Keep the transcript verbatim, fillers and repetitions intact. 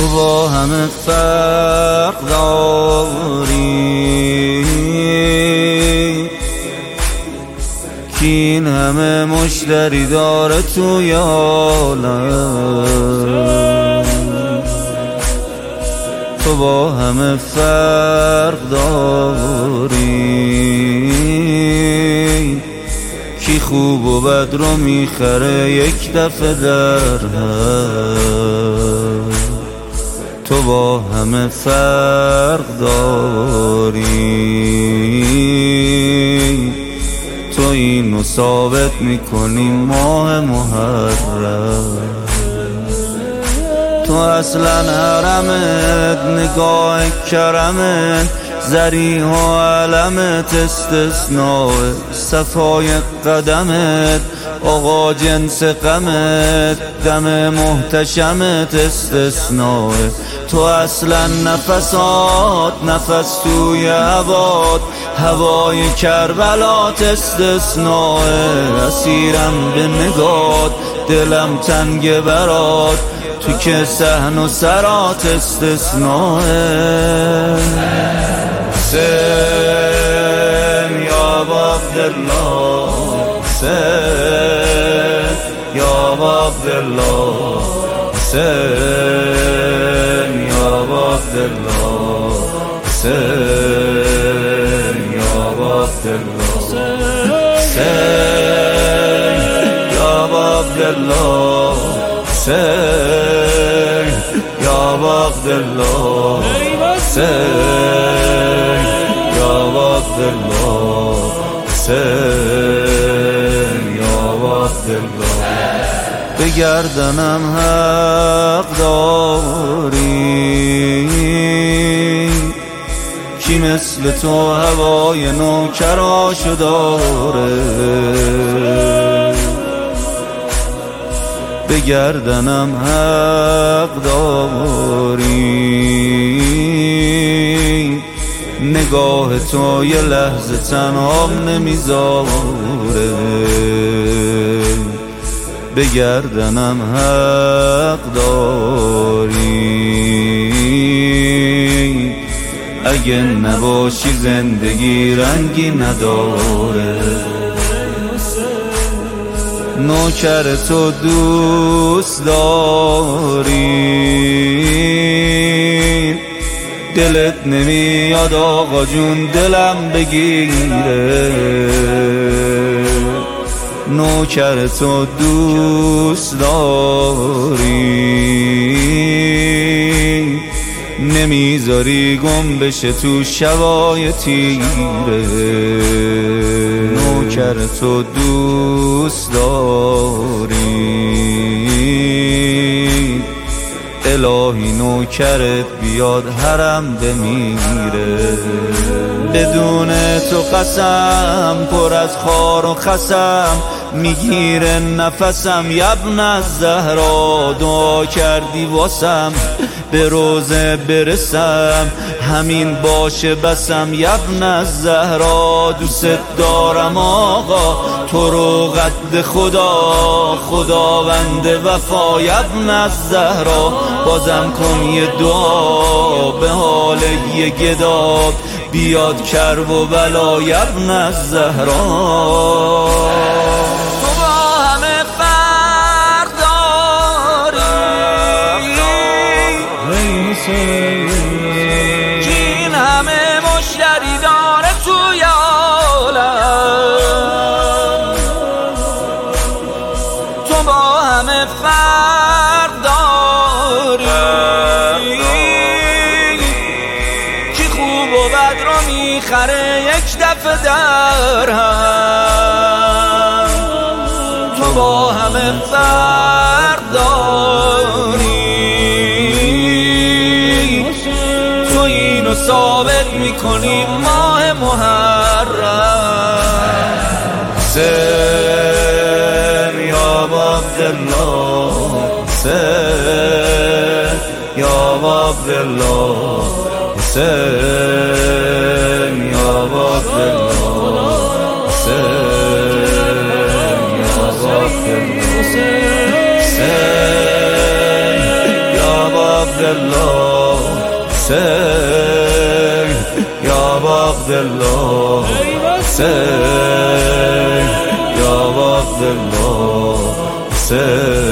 تو با همه فرق داری که این همه مشتری داره توی عالم. تو با همه فرق داری کی خوب و بد رو میخره یک دفعه در هم. تو با همه فرق داری تو اینو ثابت میکنی ماه محرم. تو اصلا حرمت نگاه کرمت ذریح و علمت استثناء صفای قدمت آقا جنس غمت دم محتشمت استثناء. تو اصلا نفسات نفس توی هوات هوای کربلات استثناء. اسیرم به نگات دلم تنگ برات تو که صحن و سرات استثناء. حسین یا عبدالله حسین یا عبدالله حسین یا عبدالله حسین یا عبدالله حسین یا عبدالله حسین یا عبدالله حسین یا عبدالله حسین یا عبدالله. به گردنم حق داری کی مثل تو هوای نوکراشو داره. به گردنم حق داری نگاه تو یه لحظه تنهام نمیذاره. به گردنم حق داری اگه نباشی زندگی رنگی نداره. نوکر تو دوست داری دلت نمیاد آقا جون دلم بگیره. نوکر تو دوست داری نمیذاری گم بشه تو شبای تیره. نوکر تو دوست داری الهی نوکرت بیاد حرم بمیره. بدون تو قسم پر از خار و خسم میگیره نفسم. یبن از زهرا دعا کردی واسم به روزه برسم همین باشه بسم. یبن از زهرا دوست دارم آقا تو رو قد خدا خداوند وفا. یبن از زهرا بازم کن یه دعا به حال یه گدا بیاد کرب و بلا. یبن از زهرا تو با همه فرق داری که این همه مشتری داره توی عالم. تو با همه فرق داری که خوب و بد رو میخره یک دفعه در هم. تو با همه فرق داری تو اینو ثابت میکنی ماه محرم. حسین یا عبدالله حسین یا عبدالله حسین یا عبدالله حسین یا عبدالله حسین یا عبدالله حسین یا عبدالله حسین یا عبدالله حسین